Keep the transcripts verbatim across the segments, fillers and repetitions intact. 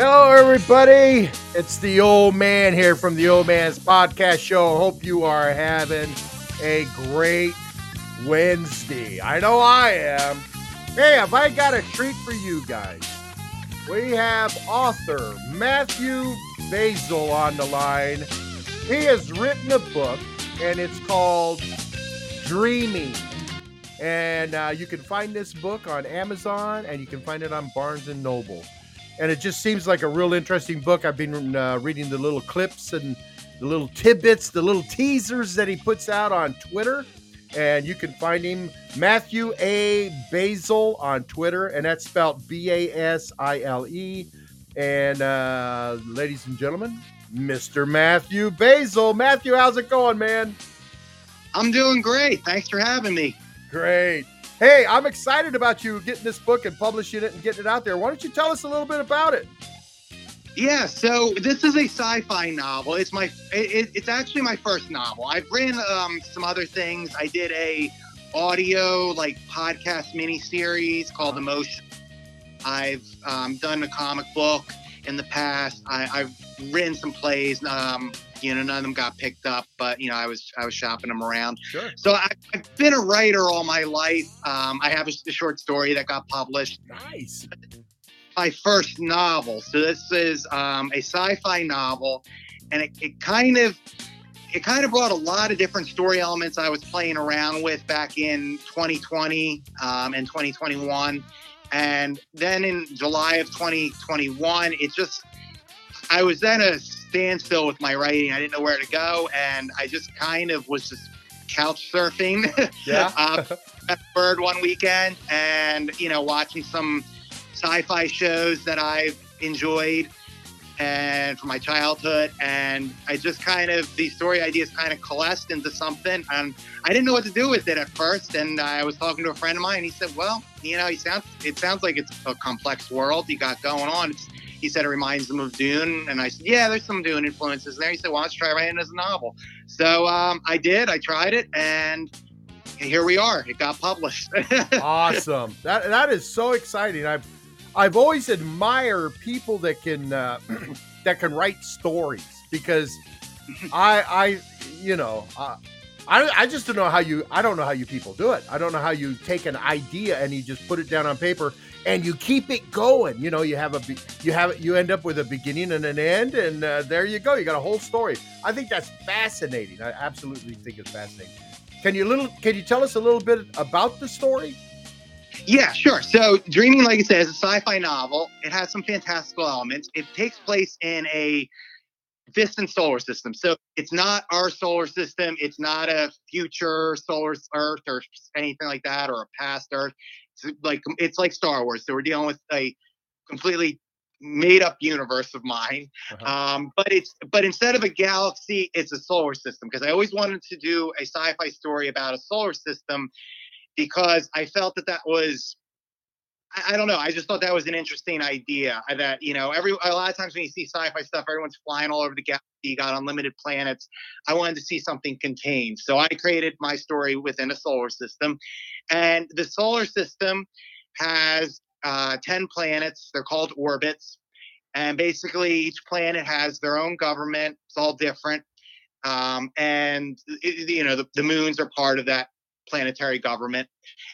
Hello, everybody. It's the old man here from the Old Man's Podcast Show. Hope you are having a great Wednesday. I know I am. Hey, have I got a treat for you guys? We have author Matthew Basil on the line. He has written a book, and it's called Dreaming. And uh, you can find this book on Amazon, and you can find it on Barnes and Noble. And it just seems like a real interesting book. I've been uh, reading the little clips and the little tidbits, the little teasers that he puts out on Twitter. And you can find him, Matthew A. Basil, on Twitter. And that's spelled B A S I L E. And uh, ladies and gentlemen, Mister Matthew Basil. Matthew, how's it going, man? I'm doing great. Thanks for having me. Great. Hey, I'm excited about you getting this book and publishing it and getting it out there. Why don't you tell us a little bit about it? Yeah, so this is a sci-fi novel. It's my, it, it's actually my first novel. I've written um, some other things. I did a audio like podcast mini series called Emotion. I've um, done a comic book in the past. I, I've written some plays. Um, you know, none of them got picked up, but you know, I was I was shopping them around. Sure. So I, I've been a writer all my life. Um, I have a, a short story that got published. Nice. My first novel. So this is um, a sci-fi novel, and it, it kind of it kind of brought a lot of different story elements I was playing around with back in twenty twenty um, and twenty twenty-one. And then in July of twenty twenty-one, it just, I was then a standstill with my writing. I didn't know where to go. And I just kind of was just couch surfing. Yeah. uh, at Bird one weekend and, you know, watching some sci-fi shows that I've enjoyed and from my childhood. And I just kind of, these story ideas kind of coalesced into something. And I didn't know what to do with it at first. And I was talking to a friend of mine. And he said, well, you know, he sounds, it sounds like it's a complex world you got going on. It's, he said it reminds him of Dune. And I said, yeah, there's some Dune influences there. He said, well, let's try writing it as a novel. So um, I did. I tried it. And here we are. It got published. Awesome. That That is so exciting. I've I've always admired people that can uh, that can write stories because I I you know uh, I I just don't know how you I don't know how you people do it. I don't know how you take an idea and you just put it down on paper and you keep it going. You know, you have a be- you have you end up with a beginning and an end, and uh, there you go. You got a whole story. I think that's fascinating. I absolutely think it's fascinating. Can you little can you tell us a little bit about the story? Yeah, sure. So Dreaming, like I said, is a sci-fi novel. It has some fantastical elements. It takes place in a distant solar system. So it's not our solar system. It's not a future solar Earth or anything like that, or a past Earth. It's like, it's like Star Wars. So we're dealing with a completely made up universe of mine. Uh-huh. Um, but it's but instead of a galaxy, it's a solar system. Because I always wanted to do a sci-fi story about a solar system, because I felt that that was, I, I don't know, I just thought that was an interesting idea. That, you know, every a lot of times when you see sci-fi stuff, everyone's flying all over the galaxy, you got unlimited planets. I wanted to see something contained. So I created my story within a solar system. And the solar system has uh, ten planets. They're called orbits. And basically each planet has their own government. It's all different. Um, and, it, you know, the, the moons are part of that planetary government,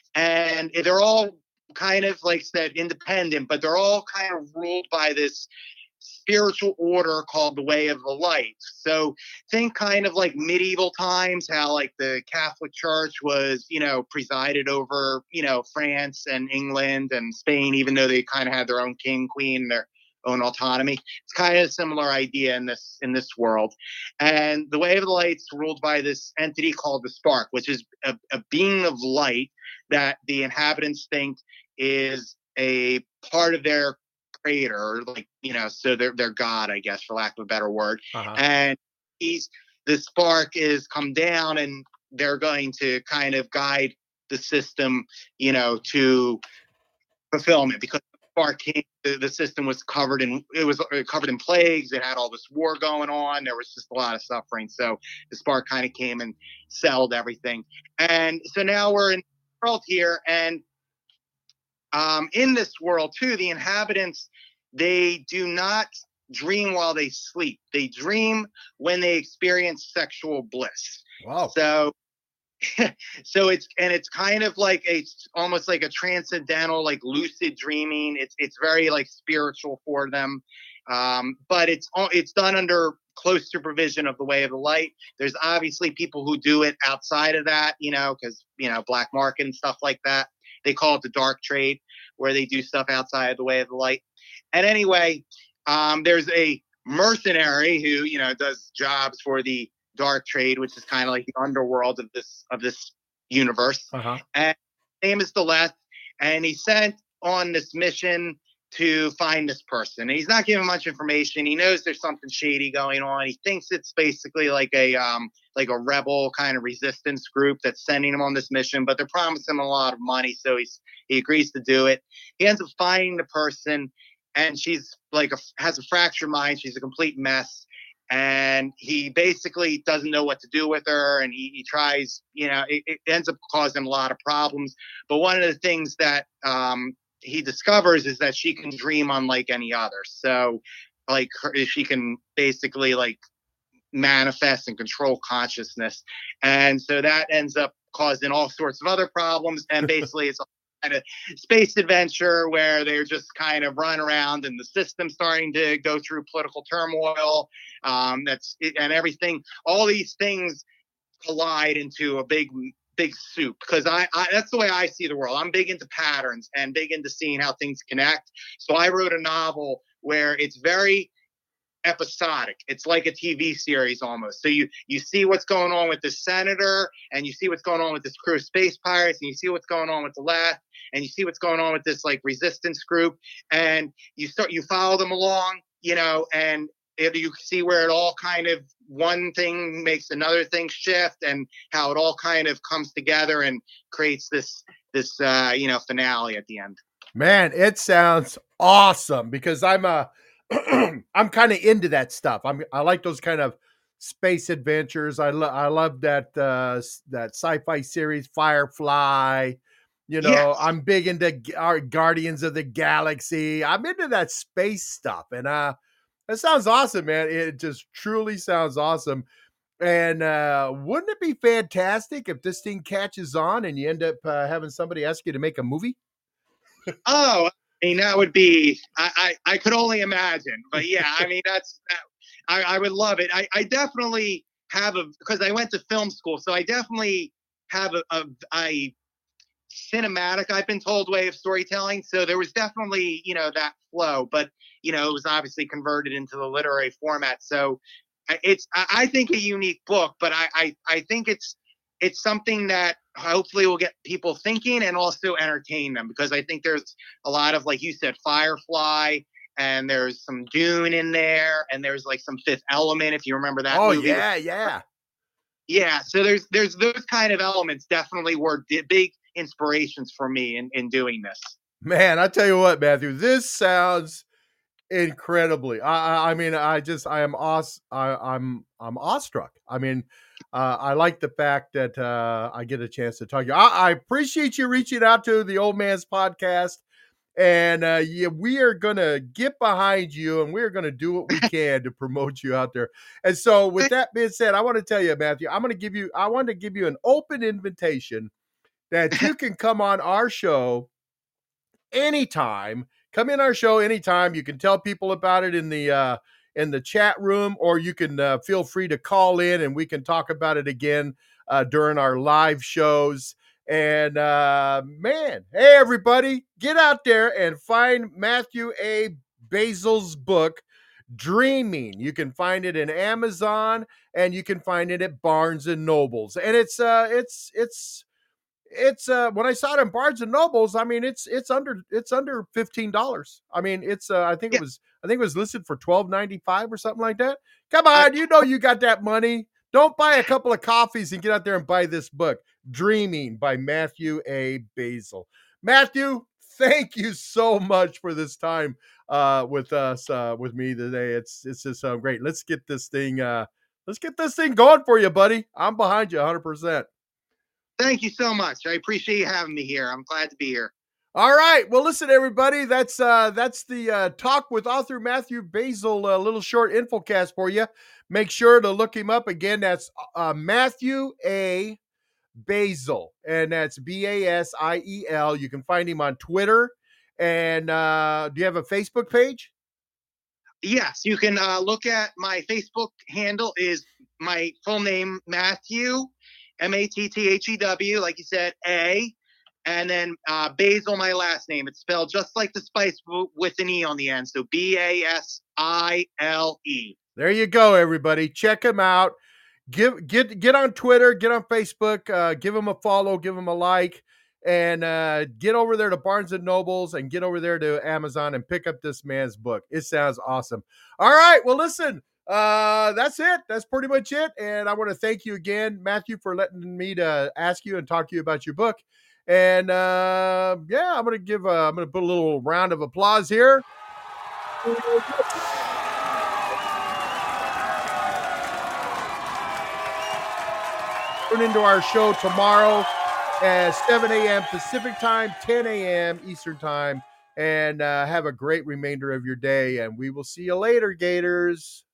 and they're all kind of, like said, independent, but they're all kind of ruled by this spiritual order called the Way of the Light. So think kind of like medieval times, how like the Catholic Church was, you know, presided over, you know, France and England and Spain, even though they kind of had their own king, queen, their own autonomy. It's kind of a similar idea in this in this world. And the Way of the Light's ruled by this entity called the Spark, which is a, a being of light that the inhabitants think is a part of their creator, like, you know, so they're their god, I guess, for lack of a better word. Uh-huh. And he's the Spark is come down, and they're going to kind of guide the system, you know, to fulfillment, because Spark came, the, the system was covered in it was covered in plagues. It had all this war going on. There was just a lot of suffering. So the Spark kind of came and settled everything. And so now we're in the world here, and um, in this world too, the inhabitants, they do not dream while they sleep. They dream when they experience sexual bliss. Wow. So so it's and it's kind of like a almost like a transcendental, like lucid dreaming. It's it's very like spiritual for them, um, but it's it's done under close supervision of the Way of the Light. There's obviously people who do it outside of that, you know, because you know black market and stuff like that. They call it the dark trade, where they do stuff outside of the Way of the Light. And anyway, um, there's a mercenary who you know does jobs for the dark trade, which is kind of like the underworld of this of this universe. Uh-huh. And his name is Deleth, and he's sent on this mission to find this person. And he's not giving much information. He knows there's something shady going on. He thinks it's basically like a um like a rebel kind of resistance group that's sending him on this mission, but they're promising him a lot of money, so he's he agrees to do it. He ends up finding the person, and she's like a, has a fractured mind. She's a complete mess. And he basically doesn't know what to do with her. And he, he tries, you know, it, it ends up causing a lot of problems. But one of the things that um, he discovers is that she can dream unlike any other. So like her, she can basically like manifest and control consciousness. And so that ends up causing all sorts of other problems. And basically it's a kind of space adventure where they're just kind of run around and the system's starting to go through political turmoil. Um, that's and everything. All these things collide into a big, big soup. Because I, I, that's the way I see the world. I'm big into patterns and big into seeing how things connect. So I wrote a novel where it's very episodic. It's like a T V series almost. So you you see what's going on with the senator, and you see what's going on with this crew of space pirates, and you see what's going on with the left, and you see what's going on with this like resistance group, and you start you follow them along, you know, and it, you see where it all kind of one thing makes another thing shift, and how it all kind of comes together and creates this this uh, you know finale at the end. Man, it sounds awesome because I'm a I'm kind of into that stuff. I'm I like those kind of space adventures. I love I love that uh that sci-fi series Firefly. You know, Yes. I'm big into our Guardians of the Galaxy. I'm into that space stuff, and uh that sounds awesome, man. It just truly sounds awesome. And uh wouldn't it be fantastic if this thing catches on and you end up uh, having somebody ask you to make a movie? Oh, I mean, that would be, I, I, I could only imagine. But yeah, I mean, that's, that, I, I would love it. I, I definitely have a, because I went to film school, so I definitely have a, a, a cinematic, I've been told, way of storytelling. So there was definitely, you know, that flow, but, you know, it was obviously converted into the literary format. So it's, I think, a unique book, but I, I, I think it's, it's something that hopefully will get people thinking and also entertain them, because I think there's a lot of, like you said, Firefly, and there's some Dune in there, and there's like some Fifth Element, if you remember that Oh, movie. yeah, yeah. Yeah, so there's there's those kind of elements definitely were di- big inspirations for me in, in doing this. Man, I tell you what, Matthew, this sounds incredibly. I, I, I mean, I just, I am awe, I, I'm, I'm awestruck. I mean, uh, I like the fact that uh, I get a chance to talk to you. I, I appreciate you reaching out to the Old Man's Podcast, and uh, yeah, we are gonna get behind you, and we're gonna do what we can to promote you out there. And so, with that being said, I want to tell you, Matthew, I'm gonna give you, I want to give you an open invitation that you can come on our show anytime. Come in our show anytime. You can tell people about it in the uh, in the chat room, or you can uh, feel free to call in and we can talk about it again uh, during our live shows. And uh, man, hey everybody, get out there and find Matthew A. Basil's book, Dreaming. You can find it in Amazon, and you can find it at Barnes and Nobles. And it's uh, it's it's it's uh when I saw it in Barnes and Nobles, I mean it's it's under it's under fifteen dollars. I mean it's uh, I think Yeah. it was I think it was listed for twelve ninety-five or something like that. Come on, you know you got that money. Don't buy a couple of coffees and get out there and buy this book, Dreaming by Matthew A. Basil. Matthew, thank you so much for this time uh with us uh with me today. It's it's just uh, great. Let's get this thing uh let's get this thing going for you, buddy. I'm behind you one hundred percent. Thank you so much. I appreciate you having me here. I'm glad to be here. All right. Well, listen, everybody. That's uh, that's the uh, talk with author Matthew Basil. A little short infocast for you. Make sure to look him up again. That's uh, Matthew A. Basil, and that's B A S I E L. You can find him on Twitter. And uh, do you have a Facebook page? Yes, you can uh, look at my Facebook handle is my full name, Matthew, M A T T H E W, like you said, A, and then uh, Basil, my last name. It's spelled just like the spice with an E on the end. So B A S I L E. There you go, everybody. Check him out. Give get get on Twitter, get on Facebook, uh, give him a follow, give him a like, and uh, get over there to Barnes and Nobles and get over there to Amazon and pick up this man's book. It sounds awesome. All right, well, listen, uh, that's it. That's pretty much it. And I want to thank you again, Matthew, for letting me to ask you and talk to you about your book. And uh, yeah, I'm gonna give a, I'm gonna put a little round of applause here. Tune into our show tomorrow at seven a.m. Pacific time, ten a.m. Eastern time, and uh, have a great remainder of your day. And we will see you later, Gators.